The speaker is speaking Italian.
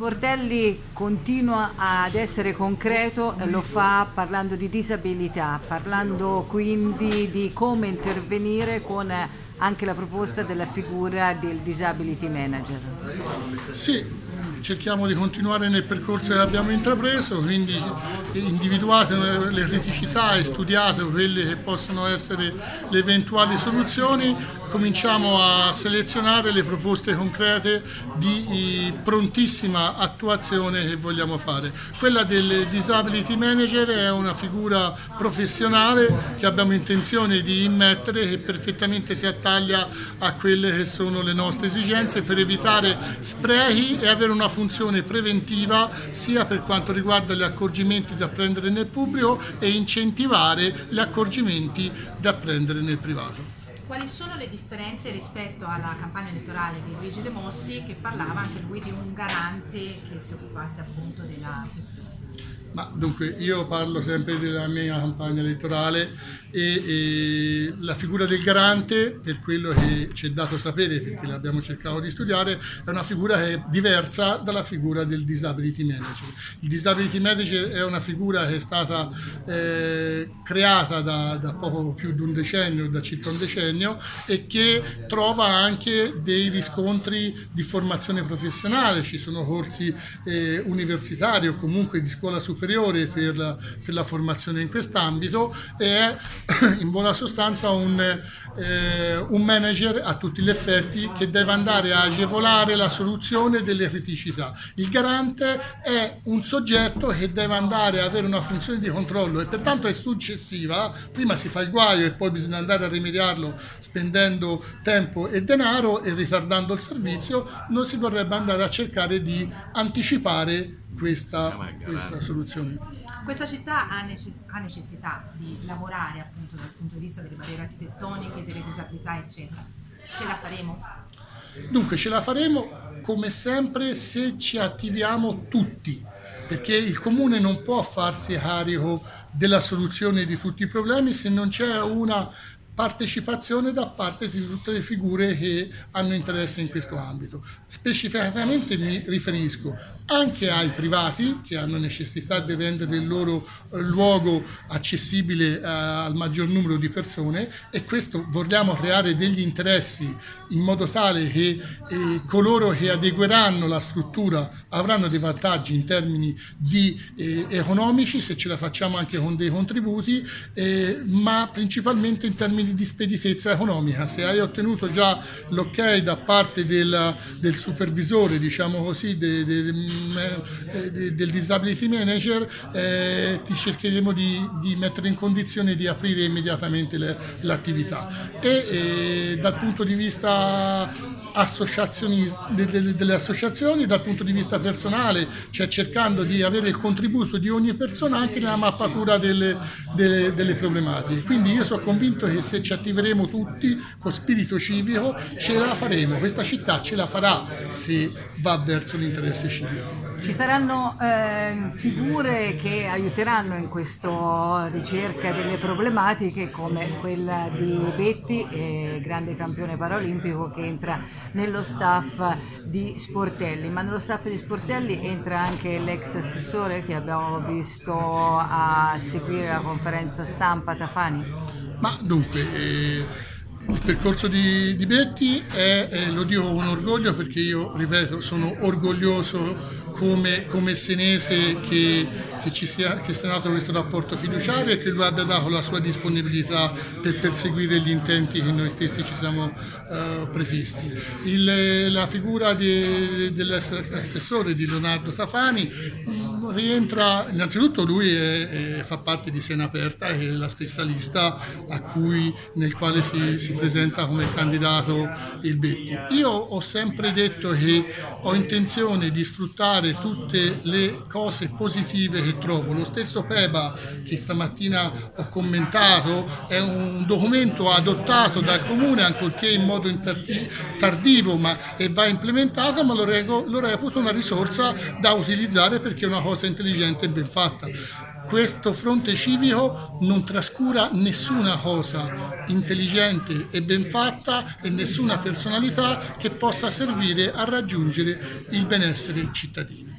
Sportelli continua ad essere concreto e lo fa parlando di disabilità, parlando quindi di come intervenire con anche la proposta della figura del Disability Manager. Sì, cerchiamo di continuare nel percorso che abbiamo intrapreso, quindi individuate le criticità e studiate quelle che possono essere le eventuali soluzioni, cominciamo a selezionare le proposte concrete di prontissima attuazione che vogliamo fare. Quella del Disability Manager è una figura professionale che abbiamo intenzione di immettere, che perfettamente si attaglia a quelle che sono le nostre esigenze per evitare sprechi e avere una funzione preventiva sia per quanto riguarda gli accorgimenti da prendere nel pubblico e incentivare gli accorgimenti da prendere nel privato. Quali sono le differenze rispetto alla campagna elettorale di Luigi De Mossi, che parlava anche lui di un garante che si occupasse appunto della questione? Ma dunque, io parlo sempre della mia campagna elettorale e la figura del garante, per quello che ci è dato sapere, perché l'abbiamo cercato di studiare, è una figura che è diversa dalla figura del Disability Manager. Il Disability Manager è una figura che è stata creata da poco più di un decennio, da circa un decennio, e che trova anche dei riscontri di formazione professionale. Ci sono corsi universitari o comunque di scuola superiore per la formazione in quest'ambito, e è in buona sostanza un manager a tutti gli effetti che deve andare a agevolare la soluzione delle criticità. Il garante è un soggetto che deve andare a avere una funzione di controllo e pertanto è successiva. Prima si fa il guaio e poi bisogna andare a rimediarlo spendendo tempo e denaro e ritardando il servizio. Non si vorrebbe andare a cercare di anticipare questa soluzione. Questa città ha necessità di lavorare appunto dal punto di vista delle barriere architettoniche, delle disabilità eccetera. Ce la faremo? Dunque ce la faremo come sempre se ci attiviamo tutti, perché il comune non può farsi carico della soluzione di tutti i problemi se non c'è una partecipazione da parte di tutte le figure che hanno interesse in questo ambito. Specificamente mi riferisco anche ai privati che hanno necessità di rendere il loro luogo accessibile al maggior numero di persone, e questo vogliamo creare degli interessi in modo tale che coloro che adegueranno la struttura avranno dei vantaggi in termini di economici, se ce la facciamo anche con dei contributi, ma principalmente in termini di speditezza economica. Se hai ottenuto già l'ok da parte del supervisore, diciamo così, del Disability Manager, ti cercheremo di mettere in condizione di aprire immediatamente l'attività. E dal punto di vista delle associazioni, dal punto di vista personale, cioè cercando di avere il contributo di ogni persona anche nella mappatura delle problematiche. Quindi io sono convinto che se ci attiveremo tutti con spirito civico ce la faremo, questa città ce la farà se va verso l'interesse civico. Ci saranno figure che aiuteranno in questa ricerca delle problematiche, come quella di Betti, grande campione paraolimpico, che entra nello staff di Sportelli. Ma nello staff di Sportelli entra anche l'ex assessore che abbiamo visto a seguire la conferenza stampa, Tafani. Ma dunque, il percorso di Betti lo dico con orgoglio, perché io, ripeto, sono orgoglioso come senese che sia nato questo rapporto fiduciario e che lui abbia dato la sua disponibilità per perseguire gli intenti che noi stessi ci siamo prefissi. La figura dell'assessore di Leonardo Tafani rientra, innanzitutto lui fa parte di Siena Aperta, che è la stessa lista nel quale si presenta come candidato il Betti. Io ho sempre detto che ho intenzione di sfruttare tutte le cose positive che trovo. Lo stesso PEBA, che stamattina ho commentato, è un documento adottato dal Comune, ancorché in modo tardivo, ma va implementato, ma lo reputo una risorsa da utilizzare perché è una cosa intelligente e ben fatta. Questo fronte civico non trascura nessuna cosa intelligente e ben fatta e nessuna personalità che possa servire a raggiungere il benessere cittadino.